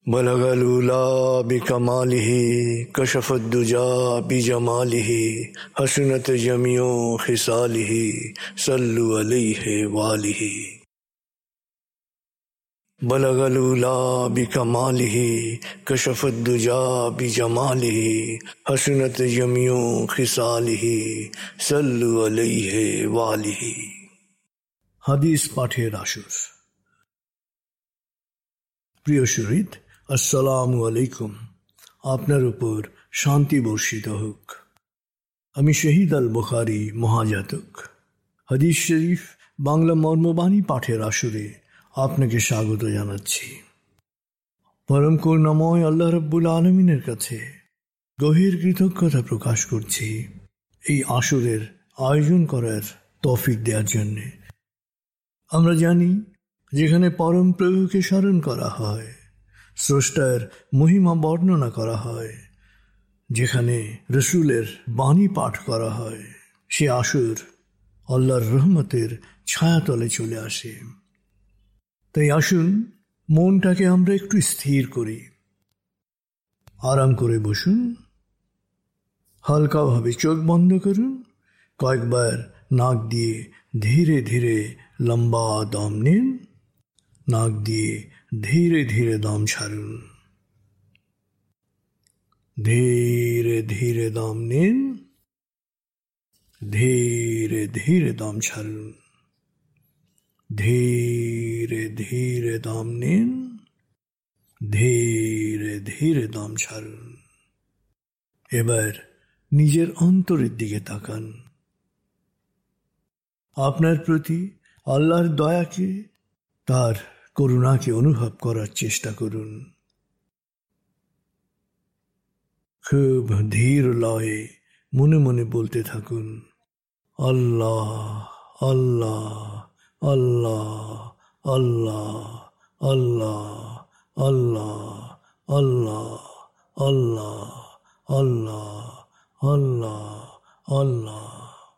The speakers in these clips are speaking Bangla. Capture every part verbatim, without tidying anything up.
बलगल उला बिकमालिही कशफद्दुजा बिजमालिही हसनत जमियो खिसालिही सल्लु अलैहि वालिही। बलगल उला बिकमालिही कशफद्दुजा बिजमालिही हसनत जमियो खिसालिही सल्लु अलैहि वालिही। হাদিস পাঠের আসর। প্রিয় শরীদ, আসসালামু আলাইকুম। আপনার উপর শান্তি বর্ষিত হোক। আমি শহীদ আল বুখারী মহাজাতক। হাদিস শরীফ বাংলা মর্মবাণী পাঠের আসরে আপনাকে স্বাগত জানাচ্ছি। পরম করুণাময় আল্লাহ রাব্বুল আলামিনের কাছে গভীর কৃতজ্ঞতা প্রকাশ করছি এই আসরের আয়োজন করার তৌফিক দেওয়ার জন্য। আমরা জানি, যেখানে পরম প্রভুকে স্মরণ করা হয়, স্রষ্টার মহিমা বর্ণনা করা হয়, যেখানে রসুলের বাণী পাঠ করা হয়, সে আসর আল্লাহর রহমতের ছায়াতলে চলে আসে। তাই আসুন মনটাকে আমরা একটু স্থির করি। আরাম করে বসুন, হালকাভাবে চোখ বন্ধ করুন, কয়েকবার নাক দিয়ে ধীরে ধীরে লম্বা দম নিন, নাক দিয়ে ধীরে ধীরে দম ছাড়ুন। ধীরে ধীরে দম নিন, ধীরে ধীরে দম ছাড়ুন। ধীরে ধীরে দম নিন, ধীরে ধীরে দম ছাড়ুন। এবার নিজের অন্তরের দিকে তাকান। আপনার প্রতি আল্লাহর দয়াকে, তার করুণাকে অনুভব করার চেষ্টা করুন। খুব ধীর লয়ে মনে মনে বলতে থাকুন, আল্লাহ আল্লাহ আল্লাহ আল্লাহ আল্লাহ আল্লাহ আল্লাহ আল্লাহ আল্লাহ আল্লাহ আল্লাহ।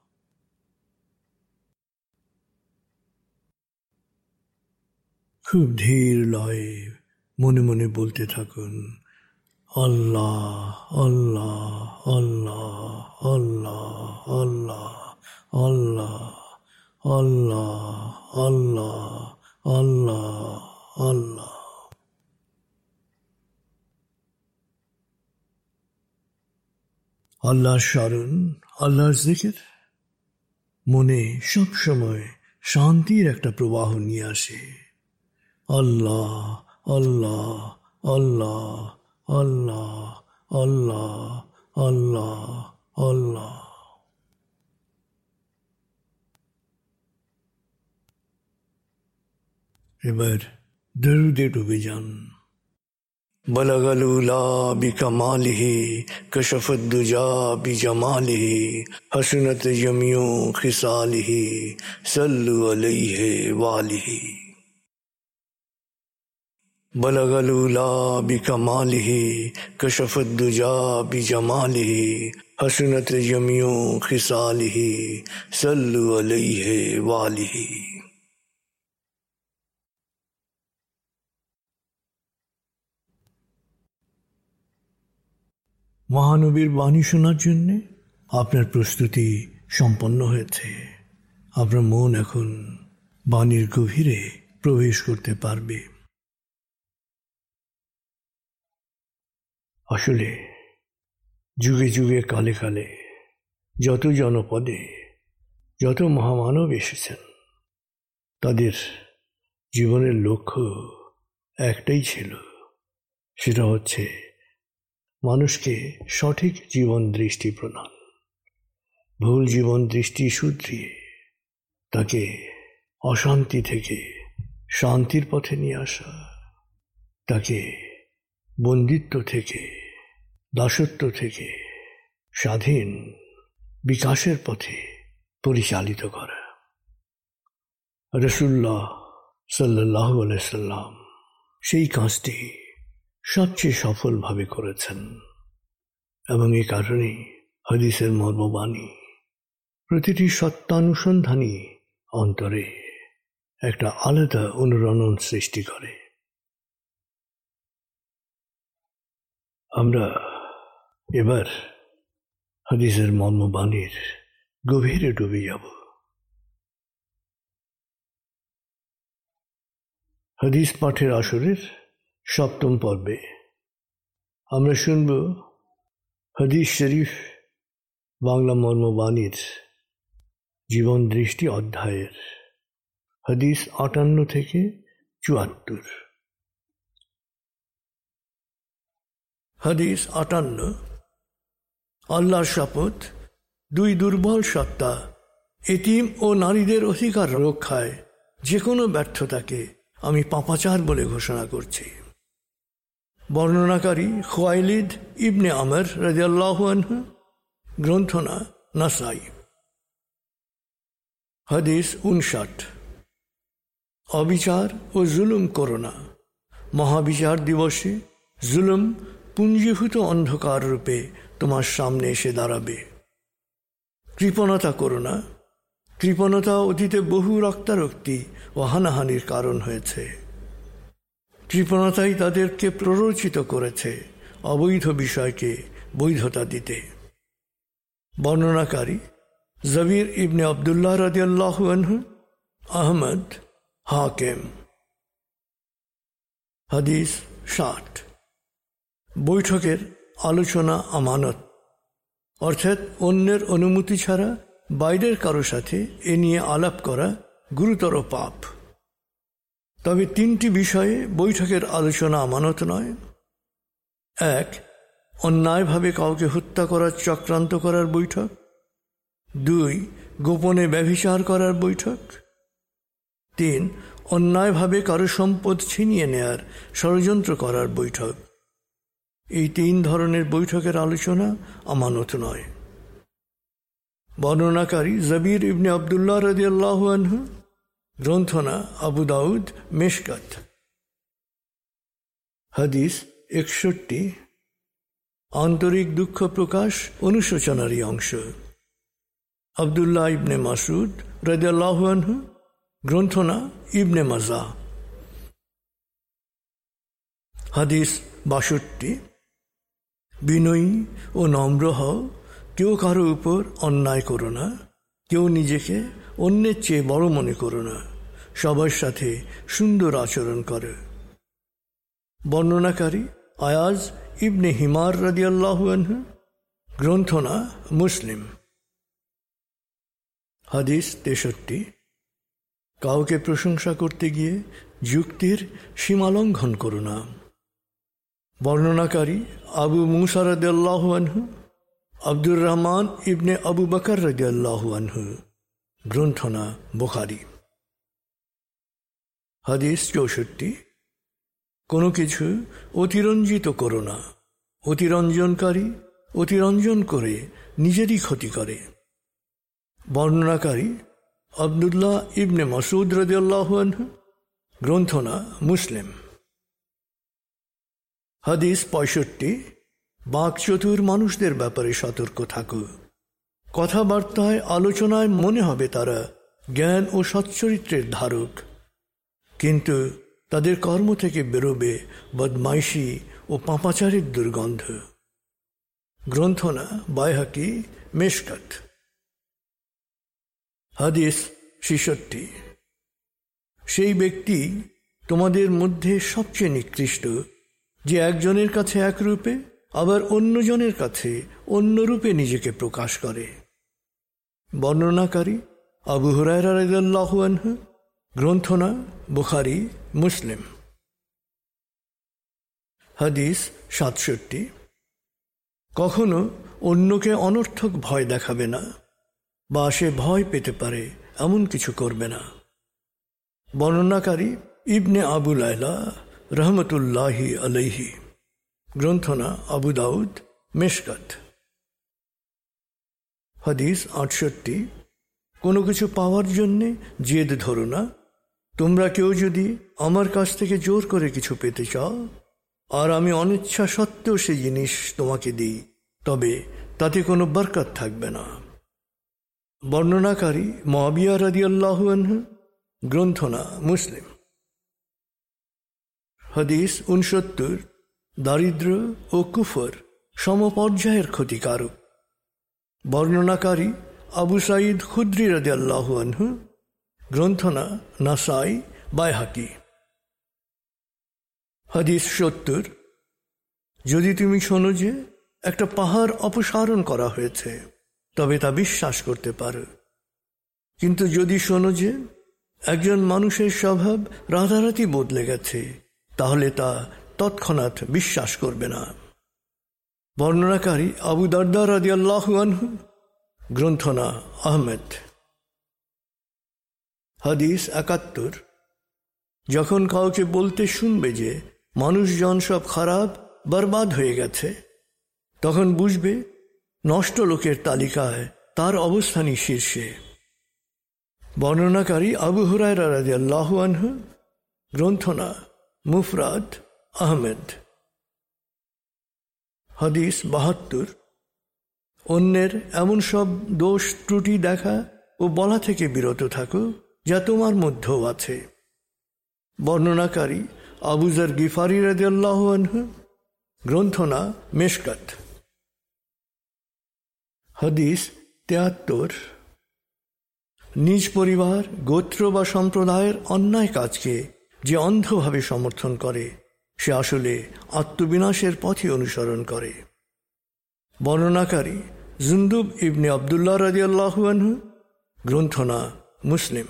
খুব ধীর লয়ে মনে মনে বলতে থাকুন, আল্লাহ আল্লাহ আল্লাহ আল্লাহ আল্লাহ আল্লাহ আল্লাহ আল্লাহ আল্লাহ আল্লাহ। আল্লাহর স্মরণ, আল্লাহর জিকির মনে সব সময় শান্তির একটা প্রবাহ নিয়ে আসে। আল্লাহ আল্লাহ আল্লাহ আল্লাহ আল্লাহ আল্লাহ আল্লাহ। এবার দরুদে ডুবে যান। बलगल उला बिकमालिही कशफद्दुजा बिजमालिही हसनत जमियो खिसालिही सल्लु अलैहि वालिही। बलगल उला बिकमालिही कशफद्दुजा बिजमालिही हसनत जमियो खिसालिही सल्लु अलैहि वालिही। মহানবীর বাণী শোনার জন্যে আপনার প্রস্তুতি সম্পন্ন হয়েছে। আপনার মন এখন বাণীর গভীরে প্রবেশ করতে পারবে। আসলে যুগে যুগে কালে কালে যত জনপদে যত মহামানব এসেছেন, তাদের জীবনের লক্ষ্য একটাই ছিল, সেটা হচ্ছে মানুষকে সঠিক জীবন দৃষ্টি প্রদান, ভুল জীবন দৃষ্টি শুধরিয়ে তাকে অশান্তি থেকে শান্তির পথে নিয়ে আসা, তাকে বন্দিত্ব থেকে, দাসত্ব থেকে স্বাধীন বিকাশের পথে পরিচালিত করা। রাসূলুল্লাহ সাল্লাল্লাহু আলাইহি সাল্লাম সেই কাজটি সবচেয়ে সফলভাবে করেছেন, এবং এই কারণেই হাদিসের মর্মবাণী প্রতিটি সত্যানুসন্ধানী অন্তরে একটা আলাদা অনুরণন সৃষ্টি করে। আমরা এবার হাদিসের মর্মবাণীর গভীরে ডুবে যাব। হাদিস পাঠের আসরের সপ্তম পর্বে আমরা শুনব হাদিস শরীফ বাংলা মর্মবাণীর জীবন দৃষ্টি অধ্যায়ের হাদিস আটান্ন থেকে চুয়াত্তর। হাদিস আটান্ন। আল্লাহর শপথ, দুই দুর্বল সত্তা এতিম ও নারীদের অধিকার রক্ষায় যে কোনো ব্যর্থতাকে আমি পাপাচার বলে ঘোষণা করছি। বর্ণনাকারী খুয়াইলিদ ইবনে আমর রাদিয়াল্লাহু আনহু, গ্রন্থনা নাসাই। হাদিস উনষাট। অবিচার ও জুলুম করো না, মহাবিচার দিবসে জুলুম পুঞ্জীভূত অন্ধকার রূপে তোমার সামনে এসে দাঁড়াবে। কৃপণতা করো না, কৃপণতা অতীতে বহু রক্তারক্তি ও হানাহানির কারণ হয়েছে। কৃপণতাই তাদেরকে প্ররোচিত করেছে অবৈধ বিষয়কে বৈধতা দিতে। বর্ণনাকারী জবির ইবনে আবদুল্লাহ রাদিয়াল্লাহু আনহু, আহমদ, হাকিম। হাদিস ষাট। বৈঠকের আলোচনা আমানত, অর্থাৎ অন্যের অনুমতি ছাড়া বাইরের কারো সাথে এ নিয়ে আলাপ করা গুরুতর পাপ। তবে তিনটি বিষয়ে বৈঠকের আলোচনা আমানত নয়। এক, অন্যায়ভাবে কাউকে হত্যা করার চক্রান্ত করার বৈঠক। দুই, গোপনে ব্যভিচার করার বৈঠক। তিন, অন্যায়ভাবে কারো সম্পদ ছিনিয়ে নেয়ার ষড়যন্ত্র করার বৈঠক। এই তিন ধরনের বৈঠকের আলোচনা আমানত নয়। বর্ণনাকারী জবির ইবনে আবদুল্লাহ রাদিয়াল্লাহু আনহু, গ্রন্থনা আবু দাউদ, মেশকাত। হাদিস একষট্টি। আন্তরিক দুঃখ প্রকাশ অনুশোচনারই অংশ। আবদুল্লাহ ইবনে মাসুদ রাদিয়াল্লাহু আনহু, গ্রন্থনা ইবনে মাজা। হাদিস বাষট্টি। বিনয়ী ও নম্র হও, কেউ কারো উপর অন্যায় করো না, কেউ নিজেকে অন্যের চেয়ে বড় মনে করো না, সবার সাথে সুন্দর আচরণ করে। বর্ণনাকারী আয়াজ ইবনে হিমার রাদিয়াল্লাহু আনহু, গ্রন্থনা মুসলিম। হাদিস তেষট্টি। কাউকে প্রশংসা করতে গিয়ে যুক্তির সীমালঙ্ঘন করো না। বর্ণনাকারী আবু মুসা রাদিয়াল্লাহু আনহু, আব্দুর রহমান ইবনে আবু বকর রাদিয়াল্লাহু আনহু, গ্রন্থনা বুখারী। হাদিস চৌষট্টি। কোনো কিছু অতিরঞ্জিত করো না, অতিরঞ্জনকারী অতিরঞ্জন করে নিজেরই ক্ষতি করে। বর্ণনাকারী আবদুল্লাহ ইবনে মাসুদ রাদিয়াল্লাহু আনহু, গ্রন্থনা মুসলিম। হাদিস পঁয়ষট্টি। বাকচতুর মানুষদের ব্যাপারে সতর্ক থাকো। কথাবার্তায় আলোচনায় মনে হবে তারা জ্ঞান ও সচ্চরিত্রের ধারক, কিন্তু তাদের কর্ম থেকে বেরোবে বদমাইশি ও পাপাচারের দুর্গন্ধ। গ্রন্থনা বাইহাকি, মেশকাত। হাদিস ছেষট্টি। সেই ব্যক্তি তোমাদের মধ্যে সবচেয়ে নিকৃষ্ট যে একজনের কাছে এক রূপে আবার অন্যজনের কাছে অন্য রূপে নিজেকে প্রকাশ করে। বর্ণনাকারী আবু হুরায়রা রাদিয়াল্লাহু আনহু, গ্রন্থনা বুখারী, মুসলিম। হাদিস সাতষট্টি। কখনো অন্যকে অনর্থক ভয় দেখাবে না বা সে ভয় পেতে পারে এমন কিছু করবে না। বর্ণনাকারী ইবনে আবু লায়লা রহমতুল্লাহি আলাইহি, গ্রন্থনা আবু দাউদ, মেশকাত। হাদিস আটষট্টি। কোনো কিছু পাওয়ার জন্যে জেদ ধরো না। তোমরা কেউ যদি আমার কাছ থেকে জোর করে কিছু পেতে চাও আর আমি অনিচ্ছা সত্ত্বেও সেই জিনিস তোমাকে দিই, তবে তাতে কোনো বরকত থাকবে না। বর্ণনাকারী মুআবিয়া রাদিয়াল্লাহু আনহু, গ্রন্থনা মুসলিম। হাদিস উনসত্তর। দারিদ্র ও কুফর সমপর্যায়ের ক্ষতিকারক। বর্ণনাকারী আবু সাঈদ খুদরি রাদিয়াল্লাহু আনহু, গ্রন্থনা নাসাই, বাইহাকি। হাদিস সত্তর। যদি তুমি শোনো যে একটা পাহাড় অপসারণ করা হয়েছে, তবে তা বিশ্বাস করতে পারো। কিন্তু যদি শোনো যে একজন মানুষের স্বভাব রাতারাতি বদলে গেছে, তাহলে তা তৎক্ষণাৎ বিশ্বাস করবে না। বর্ণনাকারী আবু দারদা রাদিয়াল্লাহু আনহু, গ্রন্থনা আহমেদ। হাদিস একাত্তর। যখন কাউকে বলতে শুনবে যে মানুষজন সব খারাপ, বরবাদ হয়ে গেছে, তখন বুঝবে নষ্ট লোকের তালিকায় তার অবস্থানই শীর্ষে। বর্ণনাকারী আবু হুরায়রা রাদিয়াল্লাহু আনহু, গ্রন্থনা মুফরাদ আহমেদ। হাদিস বাহাত্তর। অন্যের এমন সব দোষ ত্রুটি দেখা ও বলা থেকে বিরত থাকো যা তোমার মধ্যেও আছে। বর্ণনাকারী আবু যর গিফারি রাদিয়াল্লাহু আনহু, গ্রন্থনা মেশকাত। হাদিস তেয়াত্তর। নিজ পরিবার, গোত্র বা সম্প্রদায়ের অন্যায় কাজকে যে অন্ধভাবে সমর্থন করে, সে আসলে আত্মবিনাশের পথে অনুসরণ করে। বর্ণনাকারী জুনদুব ইবনে আবদুল্লাহ রাদিয়াল্লাহু আনহু, গ্রন্থনা মুসলিম।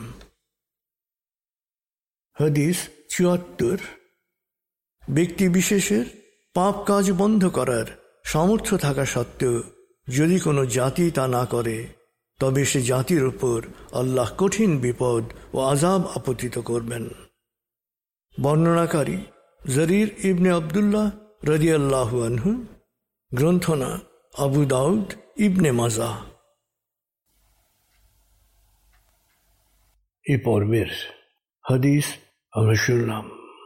হাদিস চুয়াত্তর। ব্যক্তি বিশেষের পাপ কাজ বন্ধ করার সামর্থ্য থাকা সত্ত্বেও যদি কোনো জাতি তা না করে, তবে সে জাতির উপর আল্লাহ কঠিন বিপদ ও আযাব আপতিত করবেন। বর্ণনাকারী জরির ইবনে আবদুল্লাহ রাদিয়াল্লাহু আনহু, গ্রন্থনা আবু দাউদ ইবনে মাজাহ। এ পর্বের হাদিস আমরা শুনলাম।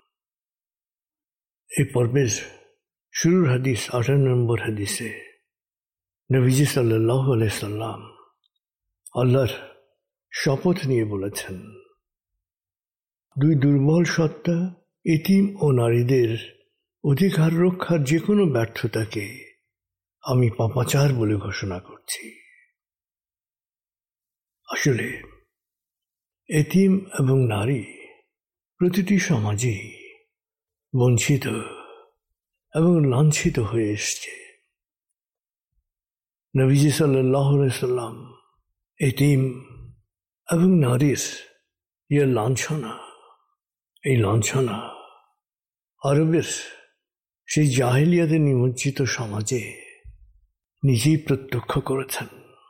এই পর্বের শুরুর হাদিস আঠারো নম্বর হাদিসে নবীজি সাল্লাল্লাহু আলাইহি সাল্লাম আল্লাহর শপথ নিয়ে বলেছেন, দুই দুর্বল সত্তা, এতিম ও নারীদের অধিকার রক্ষার যে কোনো ব্যর্থতাকে আমি পাপাচার বলে ঘোষণা করছি। আসলে এতিম এবং নারী প্রতিটি সমাজেই বঞ্চিত এবং লাঞ্ছিত হয়ে এসছে। নবীজি সাল্লাল্লাহু আলাইহি সাল্লাম এতিম এবং নারীর ইয়ে লাঞ্ছনা, এই লাঞ্ছনা আরবের সেই জাহেলিয়াতে নিমজ্জিত সমাজে নিজেই প্রত্যক্ষ করেছেন।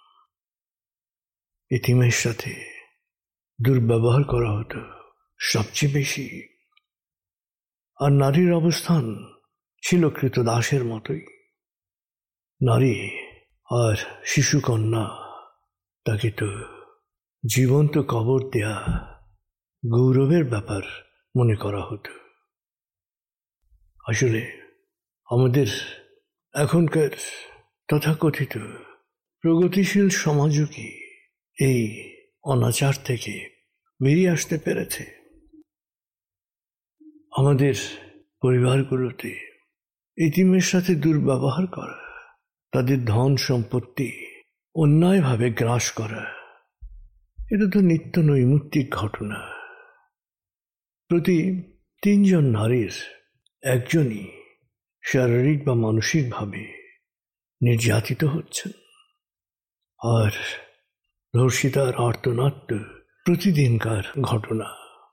এতিমের সাথে দুর্ব্যবহার করা হতো সবচেয়ে বেশি, আর নারীর অবস্থান ছিল কৃতদাসের মতোই। নারী আর শিশুকন্যা, তাকে তো জীবন্ত কবর দেয়া গৌরবের ব্যাপার মনে করা হতো। আসলে আমাদের এখনকার তথাকথিত প্রগতিশীল সমাজও কি এই অনাচার থেকে বেরিয়ে আসতে পেরেছে? আমাদের পরিবারগুলোতে এতিমের সাথে দুর্ব্যবহার করা, তাদের ধন সম্পত্তি অন্যায়ভাবে গ্রাস করা, এটা তো নিত্য নৈমিত্তিক ঘটনা। প্রতি তিনজন নারীর একজনই শারীরিক বা মানসিকভাবে নির্যাতিত হচ্ছেন, আর ধর্ষিতার আর্তনাদ প্রতিদিনকার ঘটনা।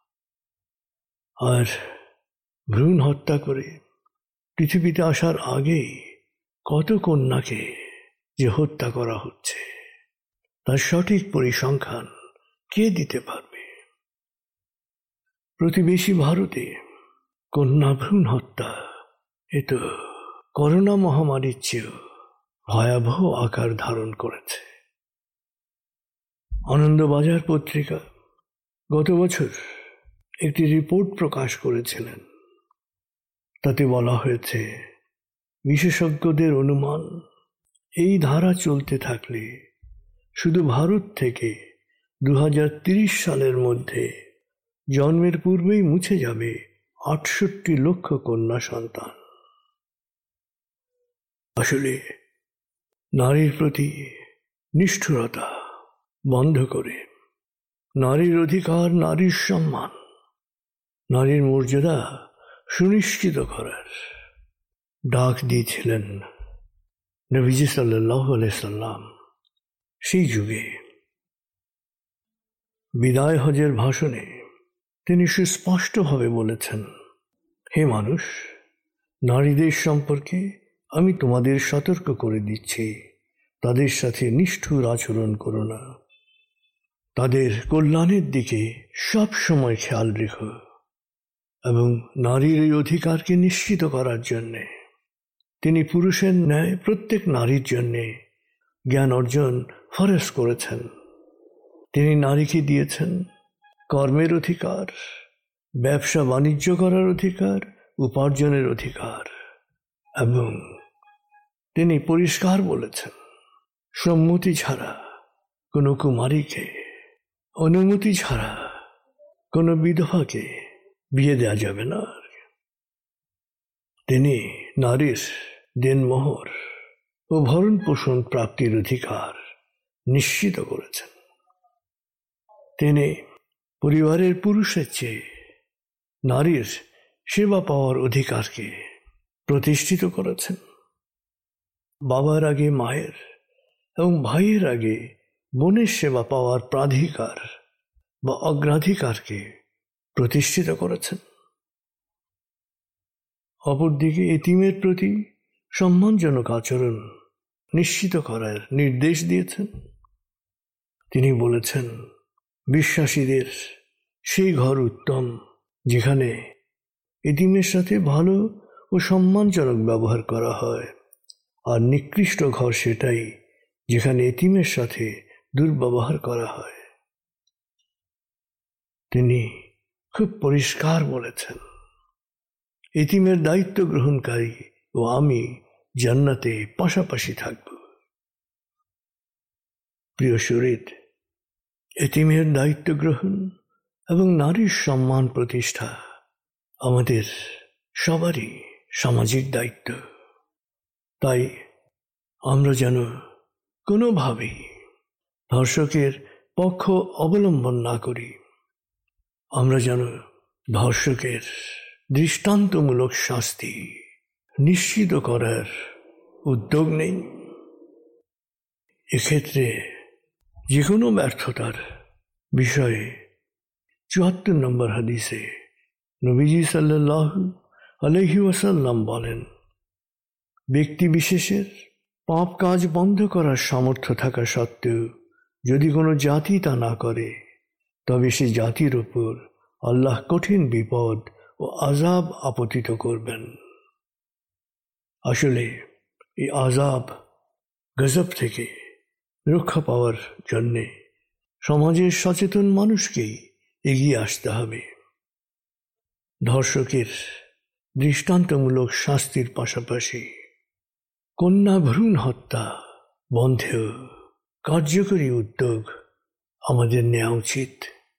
আর ভ্রূণ হত্যা করে পৃথিবীতে আসার আগেই কত কন্যাকে যে হত্যা করা হচ্ছে, তার সঠিক পরিসংখ্যান কে দিতে পারবে? প্রতিবেশী ভারতে কন্যা ভ্রূণ হত্যা এ তো করোনা মহামারীর চেয়েও ভয়াবহ আকার ধারণ করেছে। আনন্দবাজার পত্রিকা গত বছর একটি রিপোর্ট প্রকাশ করেছিলেন। তাতে বলা হয়েছে, বিশেষজ্ঞদের অনুমান, এই ধারা চলতে থাকলে শুধু ভারত থেকে দু হাজার তিরিশ সালের মধ্যে জন্মের পূর্বেই মুছে যাবে আটষট্টি লক্ষ কন্যা সন্তান। আসলে নারীর প্রতি নিষ্ঠুরতা বন্ধ করে নারীর অধিকার, নারীর সম্মান, নারীর মর্যাদা সুনিশ্চিত করার ডাক দিয়েছিলেন নবীজি সাল্লাল্লাহু আলাইহি সাল্লাম। সেই যুগে বিদায় হজের ভাষণে তিনি সুস্পষ্টভাবে বলেছেন, হে মানুষ, নারীদের সম্পর্কে আমি তোমাদের সতর্ক করে দিচ্ছি, তাদের সাথে নিষ্ঠুর আচরণ করো না, তাদের কল্যাণের দিকে সব সময় খেয়াল রেখো এবং নারীর এই অধিকারকে নিশ্চিত করার জন্যে তিনি পুরুষের ন্যায় প্রত্যেক নারীর জন্যে জ্ঞান অর্জন ফরজ করেছেন। তিনি নারীকে দিয়েছেন কর্মের অধিকার, ব্যবসা বাণিজ্য করার অধিকার, উপার্জনের অধিকার, এবং তিনি পরিষ্কার বলেছেন সম্মতি ছাড়া কোনো কুমারীকে, অনুমতি ছাড়া কোনো বিধবাকে বিয়ে দেওয়া যাবে না। তিনি নারীর দেনমোহর ও ভরণ পোষণ প্রাপ্তির অধিকার নিশ্চিত করেছেন। তিনি পরিবারের পুরুষের চেয়ে নারীর সেবা পাওয়ার অধিকারকে প্রতিষ্ঠিত করেছেন। বাবার আগে মায়ের এবং ভাইয়ের আগে বোনের সেবা পাওয়ার প্রাধিকার বা অগ্রাধিকারকে প্রতিষ্ঠিত করেছেন। অপরদিকে এতিমের প্রতি সম্মানজনক আচরণ নিশ্চিত করার নির্দেশ দিয়েছেন। তিনি বলেছেন, বিশ্বাসীদের সেই ঘর উত্তম যেখানে এতিমের সাথে ভালো ও সম্মানজনক ব্যবহার করা হয়, আর নিকৃষ্ট ঘর সেটাই যেখানে এতিমের সাথে দুর্ব্যবহার করা হয়। তিনি খুব পরিষ্কার বলেছেন, এতিমের দায়িত্ব গ্রহণকারী ও আমি জান্নাতে পাশাপাশি থাকব। প্রিয় শরীর, এতিমের দায়িত্ব গ্রহণ এবং নারীর সম্মান প্রতিষ্ঠা আমাদের সবারই সামাজিক দায়িত্ব। তাই আমরা যেন কোনোভাবেই ধর্ষকের পক্ষ অবলম্বন না করি। আমরা যেন ধর্ষকের দৃষ্টান্তমূলক শাস্তি নিশ্চিত করার উদ্যোগ নেই। এক্ষেত্রে যে কোনো ব্যর্থতার বিষয়ে চুয়াত্তর নম্বর হাদিসে নবীজি সাল্লাল্লাহু আলাইহি ওয়াসাল্লাম বলেন, ব্যক্তি বিশেষের পাপ কাজ বন্ধ করার সামর্থ্য থাকা সত্ত্বেও যদি কোনো জাতি তা না করে, তবে সে জাতির উপর আল্লাহ কঠিন বিপদ ও আযাব আপতিত করবেন। আসলে এই আযাব গজব থেকে রক্ষা পাওয়ার জন্যে সমাজের সচেতন মানুষকেই এগিয়ে আসতে হবে। ধর্ষকের দৃষ্টান্তমূলক শাস্তির পাশাপাশি কন্যা ভ্রূণ হত্যা বন্ধেও কার্যকরী উদ্যোগ আমাদের নেওয়া উচিত।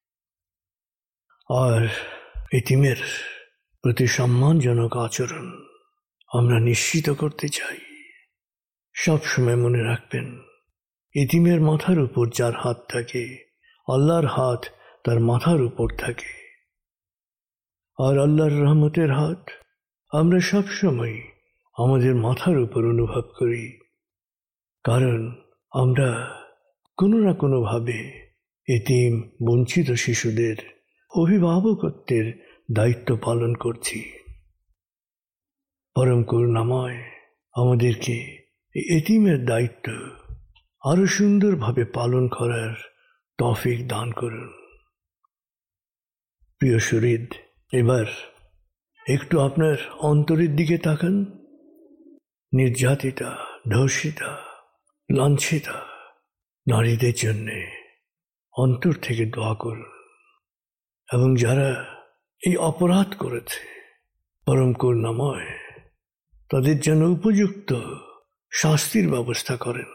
আর এতিমের প্রতি সম্মানজনক আচরণ আমরা নিশ্চিত করতে চাই। সবসময় মনে রাখবেন, এতিমের মাথার উপর যার হাত থাকে, আল্লাহর হাত তার মাথার উপর থাকে। আর আল্লাহর রহমতের হাত আমরা সবসময় আমাদের মাথার উপর অনুভব করি, কারণ আমরা কোনো না কোনোভাবে এতিম বঞ্চিত শিশুদের অভিভাবকত্বের দায়িত্ব পালন করছি। পরম করুণাময় আমাদেরকে এতিমের দায়িত্ব আরো সুন্দরভাবে পালন করার তৌফিক দান করুন। প্রিয় শরীর, এবার একটু আপনার অন্তরের দিকে তাকান। নির্যাতিতা, ধর্ষিতা, লাঞ্ছিতা নারীদের জন্যে অন্তর থেকে দোয়া করুন, এবং যারা এই অপরাধ করেছে পরম করুণাময় তাদের জন্য উপযুক্ত শাস্তির ব্যবস্থা করেন।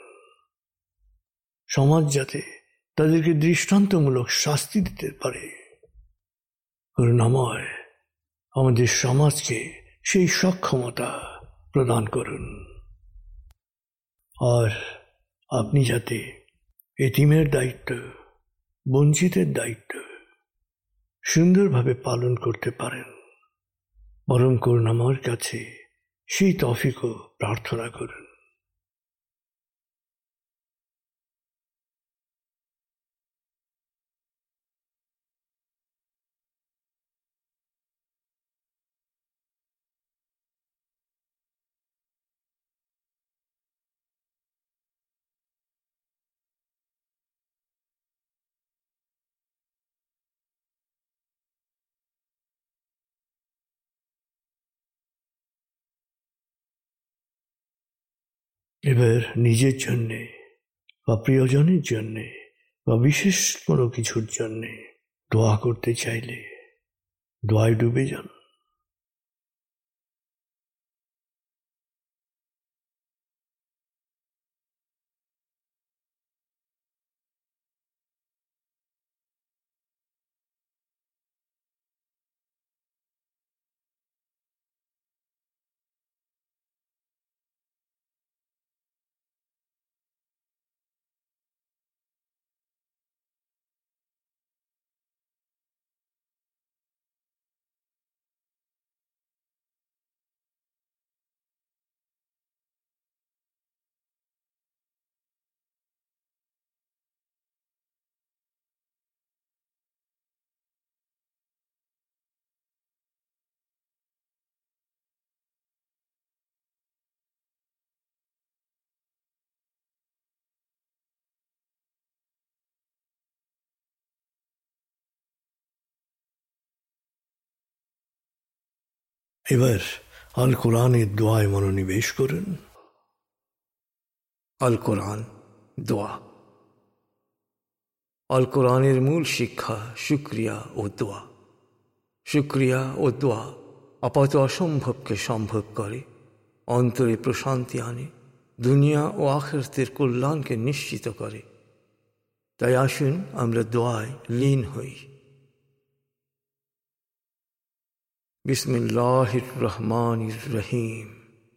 সমাজ যাতে তাদেরকে দৃষ্টান্তমূলক শাস্তি দিতে পারে, করুণাময় আমাদের সমাজকে সেই সক্ষমতা প্রদান করুন। আর আপনি যাতে এতিমের দায়িত্ব, বঞ্চিতের দায়িত্ব সুন্দরভাবে পালন করতে পারেন, পরম করুণাময়ের কাছে সেই তৌফিকও প্রার্থনা করুন। এবার নিজের জন্যে বা প্রিয়জনের জন্যে বা বিশেষ কোনো কিছুর জন্যে দোয়া করতে চাইলে দোয়ায় ডুবে যান। এবার আল কোরআনের দোয়ায় মনোনিবেশ করুন। আল কোরআন দোয়া। আল কোরআনের মূল শিক্ষা শুকরিয়া ও দোয়া। শুকরিয়া ও দোয়া আপাত অসম্ভবকে সম্ভব করে, অন্তরে প্রশান্তি আনে, দুনিয়া ও আখিরাতের কল্যাণকে নিশ্চিত করে। তাই আসুন আমরা দোয়ায় লীন হই। বিসমিল্লাহির রহমানির রহিম।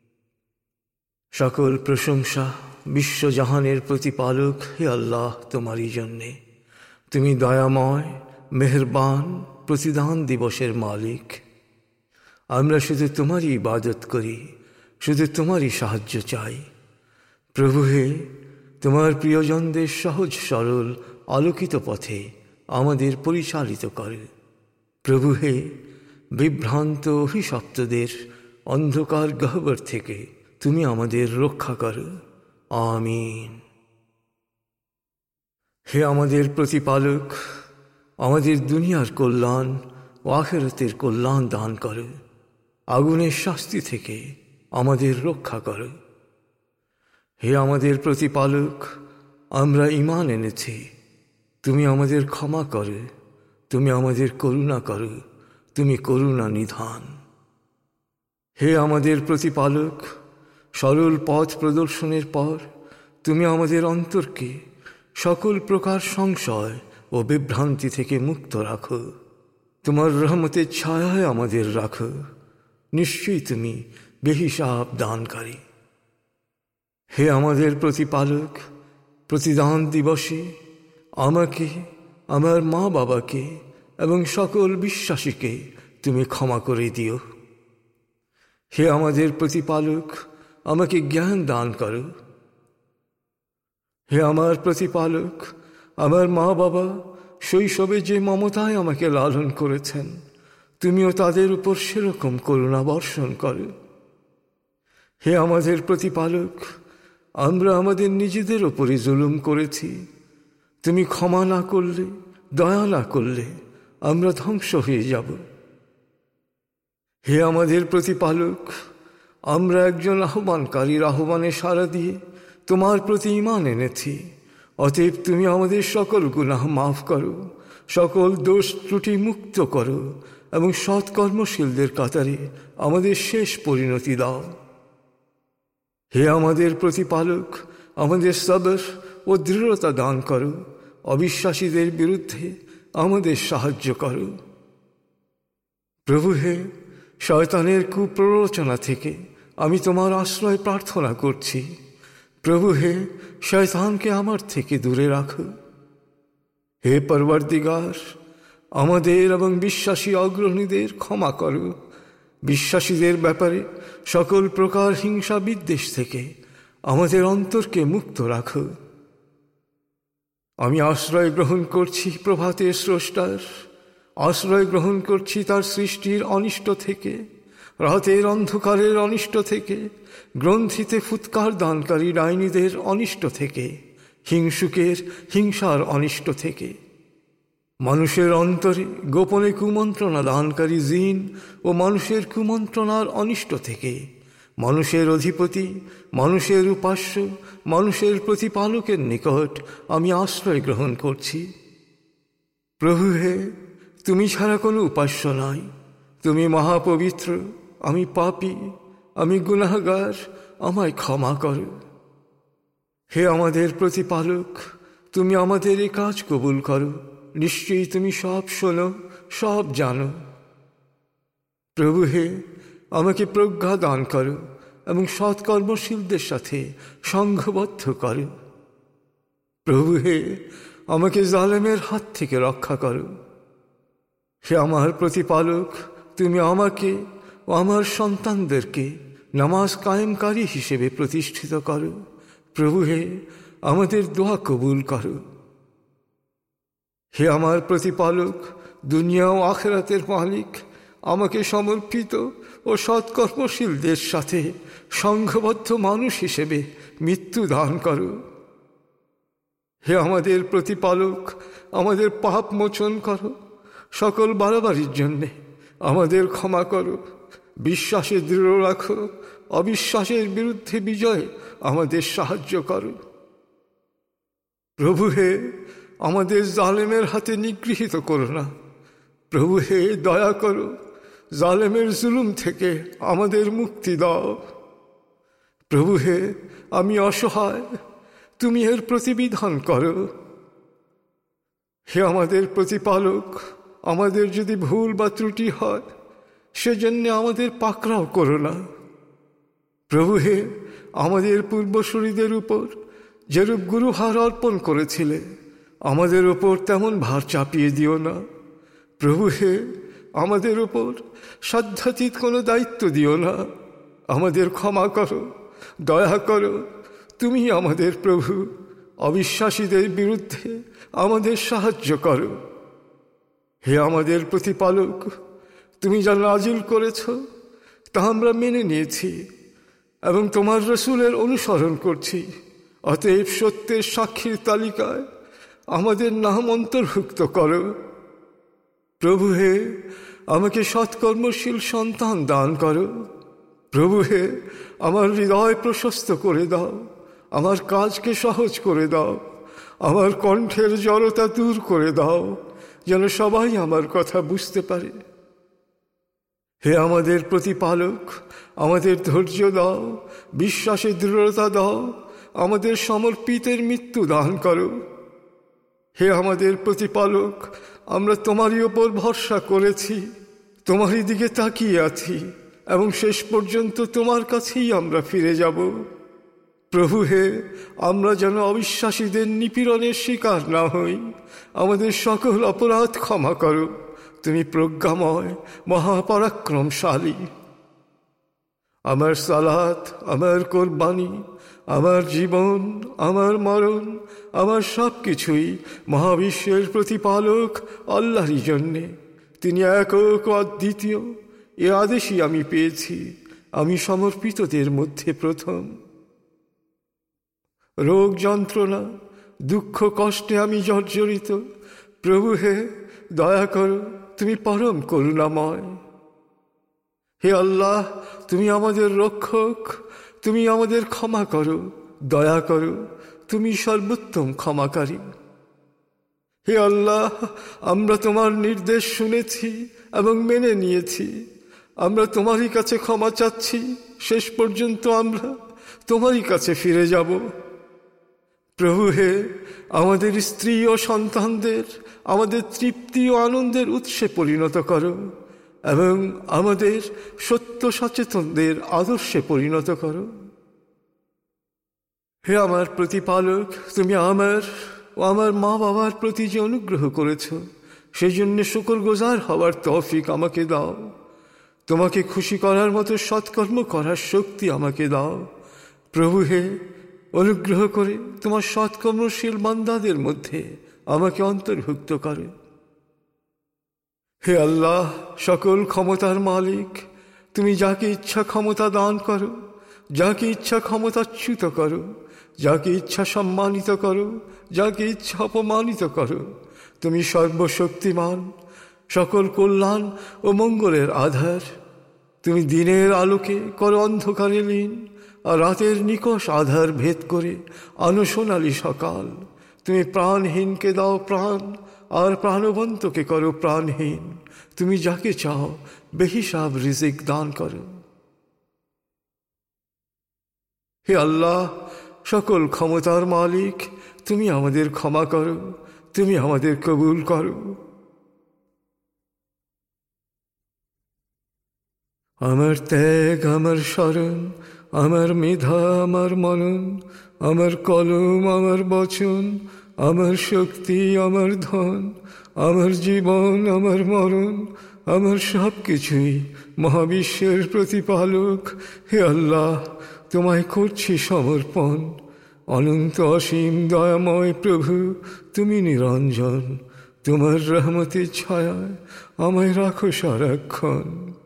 সকল প্রশংসা বিশ্বজাহানের প্রতিপালক হে আল্লাহ তোমারই জন্যে। তুমি দয়াময়, মেহেরবান, প্রতিদান দিবসের মালিক। আমরা শুধু তোমারই ইবাদত করি, শুধু তোমারই সাহায্য চাই। প্রভু হে, তোমার প্রিয়জনদের সহজ সরল আলোকিত পথে আমাদের পরিচালিত করে। প্রভু হে, বিভ্রান্ত অভিশপ্তদের অন্ধকার গহ্বর থেকে তুমি আমাদের রক্ষা করো। আমিন। হে আমাদের প্রতিপালক, আমাদের দুনিয়ার কল্যাণ ও আখিরাতের কল্যাণ দান করো। আগুনের শাস্তি থেকে আমাদের রক্ষা করো। হে আমাদের প্রতিপালক, আমরা ঈমান এনেছি, তুমি আমাদের ক্ষমা করো, তুমি আমাদের করুণা করো, তুমি করুণা নিধান। হে আমাদের প্রতিপালক, সরল পথ প্রদর্শনের পর তুমি আমাদের অন্তরকে সকল প্রকার সংশয় ও বিভ্রান্তি থেকে মুক্ত রাখো। তোমার রহমতের ছায়ায় আমাদের রাখো। নিশ্চয়ই তুমি বেহিসাব দানকারী। হে আমাদের প্রতিপালক, প্রতিদান দিবসে আমাকে, আমার মা বাবাকে এবং সকল বিশ্বাসীকে তুমি ক্ষমা করে দিও। হে আমাদের প্রতিপালক, আমাকে জ্ঞান দান করো। হে আমার প্রতিপালক, আমার মা বাবা শৈশবে যে মমতায় আমাকে লালন করেছেন, তুমিও তাদের উপর সেরকম করুণা বর্ষণ করো। হে আমাদের প্রতিপালক, আমরা আমাদের নিজেদের উপরে জুলুম করেছি, তুমি ক্ষমা না করলে, দয়া না করলে আমরা ধ্বংস হয়ে যাব। হে আমাদের প্রতিপালক, আমরা একজন আহ্বানকারীর আহ্বানে সাড়া দিয়ে তোমার প্রতি ঈমান এনেছি। অতএব তুমি আমাদের সকল গুনাহ মাফ করো, সকল দোষ ত্রুটি মুক্ত করো এবং সৎকর্মশীলদের কাতারে আমাদের শেষ পরিণতি দাও। হে আমাদের প্রতিপালক, আমাদের সবর ও দৃঢ়তা দান করো, অবিশ্বাসীদের বিরুদ্ধে আমাদের সাহায্য করো। প্রভু হে, শয়তানের কুপ্ররোচনা থেকে আমি তোমার আশ্রয় প্রার্থনা করছি। প্রভু হে, শয়তানকে আমার থেকে দূরে রাখো। হে পরওয়ারদিগার, আমাদের এবং বিশ্বাসী অগ্রণীদের ক্ষমা করো। বিশ্বাসীদের ব্যাপারে সকল প্রকার হিংসা বিদ্বেষ থেকে আমাদের অন্তরকে মুক্ত রাখো। আমি আশ্রয় গ্রহণ করছি প্রভাতের স্রষ্টার, আশ্রয় গ্রহণ করছি তার সৃষ্টির অনিষ্ট থেকে, রাতের অন্ধকারের অনিষ্ট থেকে, গ্রন্থিতে ফুৎকার দানকারী ডাইনীদের অনিষ্ট থেকে, হিংসুকের হিংসার অনিষ্ট থেকে, মানুষের অন্তরে গোপনে কুমন্ত্রণা দানকারী জিন ও মানুষের কুমন্ত্রণার অনিষ্ট থেকে, মানুষের অধিপতি, মানুষের উপাস্য, মানুষের প্রতিপালকের নিকট আমি আশ্রয় গ্রহণ করছি। প্রভু হে, তুমি ছাড়া কোনো উপাস্য নাই। তুমি মহাপবিত্র, আমি পাপী, আমি গুনাহগার, আমায় ক্ষমা করো। হে আমাদের প্রতিপালক, তুমি আমাদের এই কাজ কবুল করো। নিশ্চয়ই তুমি সব শোনো, সব জানো। প্রভু হে, আমাকে প্রজ্ঞা দান করো এবং সৎকর্মশীলদের সাথে সংঘবদ্ধ করো। প্রভু হে, আমাকে জালেমের হাত থেকে রক্ষা করো। হে আমার প্রতিপালক, তুমি আমাকে ও আমার সন্তানদেরকে নামাজ কায়েমকারী হিসেবে প্রতিষ্ঠিত করো। প্রভু হে, আমাদের দোয়া কবুল করো। হে আমার প্রতিপালক, দুনিয়া ও আখিরাতের মালিক, আমাকে সমর্পিত ও সৎকর্মশীলদের সাথে সংঘবদ্ধ মানুষ হিসেবে মৃত্যু দান করো। হে আমাদের প্রতিপালক, আমাদের পাপ মোচন করো। সকল বাড়াবাড়ির জন্যে আমাদের ক্ষমা করো। বিশ্বাসে দৃঢ় রাখো। অবিশ্বাসের বিরুদ্ধে বিজয়ে আমাদের সাহায্য করো। প্রভু হে, আমাদের জালেমের হাতে নিগৃহীত করো না। প্রভু হে, দয়া করো। জালেমের জুলুম থেকে আমাদের মুক্তি দাও। প্রভু হে, আমি অসহায়, তুমি এর প্রতিবিধান করো। হে আমাদের প্রতিপালক, আমাদের যদি ভুল বা ত্রুটি হয়, সেজন্য আমাদের পাকড়াও করো না। প্রভু হে, আমাদের পূর্বসূরীদের উপর যেরূপ গুরুহার অর্পণ করেছিলে, আমাদের ওপর তেমন ভার চাপিয়ে দিও না। প্রভু হে, আমাদের ওপর সাধ্যাতীত কোনো দায়িত্ব দিও না। আমাদের ক্ষমা করো, দয়া করো। তুমি আমাদের প্রভু। অবিশ্বাসীদের বিরুদ্ধে আমাদের সাহায্য করো। হে আমাদের প্রতিপালক, তুমি যা নাজিল করেছ তা আমরা মেনে নিয়েছি এবং তোমার রসূলের অনুসরণ করছি। অতএব সত্যের সাক্ষীর তালিকায় আমাদের নাম অন্তর্ভুক্ত করো। প্রভু হে, আমাকে সৎকর্মশীল সন্তান দান করো। প্রভু হে, আমার হৃদয় প্রশস্ত করে দাও। আমার কাজকে সহজ করে দাও। আমার কণ্ঠের জড়তা দূর করে দাও, যেন সবাই আমার কথা বুঝতে পারে। হে আমাদের প্রতিপালক, আমাদের ধৈর্য দাও, বিশ্বাসে দৃঢ়তা দাও, আমাদের সমর্পিতের মৃত্যু দান করো। হে আমাদের প্রতিপালক, আমরা তোমারই ওপর ভরসা করেছি, তোমারই দিকে তাকিয়ে আছি এবং শেষ পর্যন্ত তোমার কাছেই আমরা ফিরে যাব। প্রভু হে, আমরা যেন অবিশ্বাসীদের নিপীড়নের শিকার না হই। আমাদের সকল অপরাধ ক্ষমা করো। তুমি প্রজ্ঞাময়, মহাপরাক্রমশালী। আমার সালাত, আমার কোরবানি, আমার জীবন, আমার মরণ, আমার সব কিছুই মহাবিশ্বের প্রতিপালক আল্লাহরই জন্যে। তিনি একক অদ্বিতীয়, এ আদেশই আমি পেয়েছি। আমি সমর্পিতদের মধ্যে প্রথম। রোগ যন্ত্রণা, দুঃখ কষ্টে আমি জর্জরিত। প্রভু হে, দয়া করো, তুমি পরম করুণাময়। হে আল্লাহ, তুমি আমাদের রক্ষক, তুমি আমাদের ক্ষমা করো, দয়া করো, তুমি সর্বোত্তম ক্ষমাকারী। হে আল্লাহ, আমরা তোমার নির্দেশ শুনেছি এবং মেনে নিয়েছি। আমরা তোমারই কাছে ক্ষমা চাচ্ছি। শেষ পর্যন্ত আমরা তোমারই কাছে ফিরে যাব। প্রভু হে, আমাদের স্ত্রী ও সন্তানদের আমাদের তৃপ্তি ও আনন্দের উৎসে পরিণত করো এবং আমাদের সত্য সচেতনদের আদর্শে পরিণত করো। হে আমার প্রতিপালক, তুমি আমার ও আমার মা বাবার প্রতি যে অনুগ্রহ করেছ সেই জন্য শুকরগুজার হওয়ার তৌফিক আমাকে দাও। তোমাকে খুশি করার মতো সৎকর্ম করার শক্তি আমাকে দাও। প্রভু হে, অনুগ্রহ করে তোমার সৎকর্মশীল বান্দাদের মধ্যে আমাকে অন্তর্ভুক্ত করে। হে আল্লাহ, সকল ক্ষমতার মালিক, তুমি যাকে ইচ্ছা ক্ষমতা দান করো, যাকে ইচ্ছা ক্ষমতাচ্যুত করো, যাকে ইচ্ছা সম্মানিত করো, যাকে ইচ্ছা অপমানিত করো। তুমি সর্বশক্তিমান, সকল কল্যাণ ও মঙ্গলের আধার। তুমি দিনের আলোকে করো অন্ধকারে লীন, আর রাতের নিকষ আধার ভেদ করে আনো সোনালি সকাল। তুমি প্রাণহীনকে দাও প্রাণ, আর প্রাণবন্তকে করো প্রাণহীন। তুমি যাকে চাও বেহিসাব রিজিক দান করো। হে আল্লাহ, সকল ক্ষমতার মালিক, তুমি আমাদের ক্ষমা করো, তুমি আমাদের কবুল করো। আমার ত্যাগ, আমার শরণ, আমার মেধা, আমার মনন, আমার কলম, আমার বচন, আমার শক্তি, আমার ধন, আমার জীবন, আমার মরণ, আমার সব কিছুই মহাবিশ্বের প্রতিপালক হে আল্লাহ তোমায় করছি সমর্পণ। অনন্ত অসীম দয়াময় প্রভু, তুমি নিরঞ্জন, তোমার রহমতের ছায়ায় আমায় রাখো সারাক্ষণ।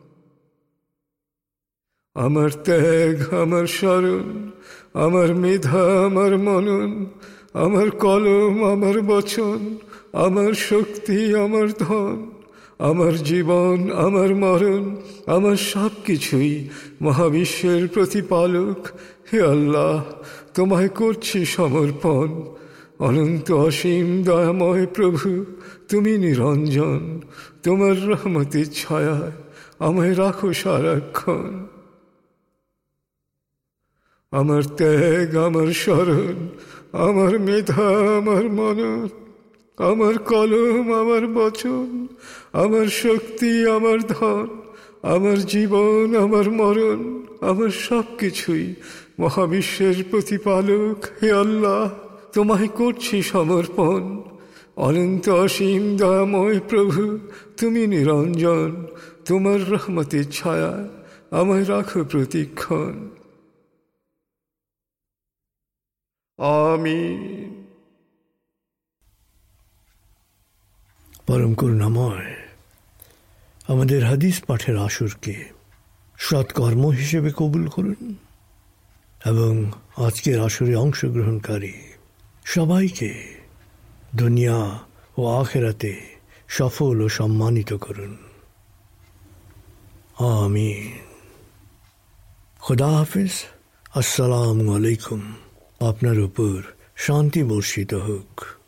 আমার ত্যাগ, আমার শরণ, আমার মেধা, আমার মনন, আমার কলম, আমার বচন, আমার শক্তি, আমার ধন, আমার জীবন, আমার মরণ, আমার সব কিছুই মহাবিশ্বের প্রতিপালক হে আল্লাহ তোমায় করছি সমর্পণ। অনন্ত অসীম দয়াময় প্রভু, তুমি নিরঞ্জন, তোমার রহমতের ছায়ায় আমায় রাখো সারাক্ষণ। আমার ত্যাগ, আমার শরণ, আমার মেধা, আমার মনন, আমার কলম, আমার বচন, আমার শক্তি, আমার ধন, আমার জীবন, আমার মরণ, আমার সব কিছুই মহাবিশ্বের প্রতিপালক হে আল্লাহ তোমায় করছি সমর্পণ। অনন্ত অসীম দয়াময় প্রভু, তুমি নিরঞ্জন, তোমার রহমতের ছায়ায় আমায় রাখো প্রতিক্ষণ। আমিন। পরম করুণাময় আমাদের হাদিস পাঠের আসরকে সৎকর্ম হিসেবে কবুল করুন এবং আজকের আসরে অংশগ্রহণকারী সবাইকে দুনিয়া ও আখিরাতে সফল ও সম্মানিত করুন। আমিন। খুদা হাফিজ। আসসালামু আলাইকুম। আপনার উপর শান্তি বর্ষিত হোক।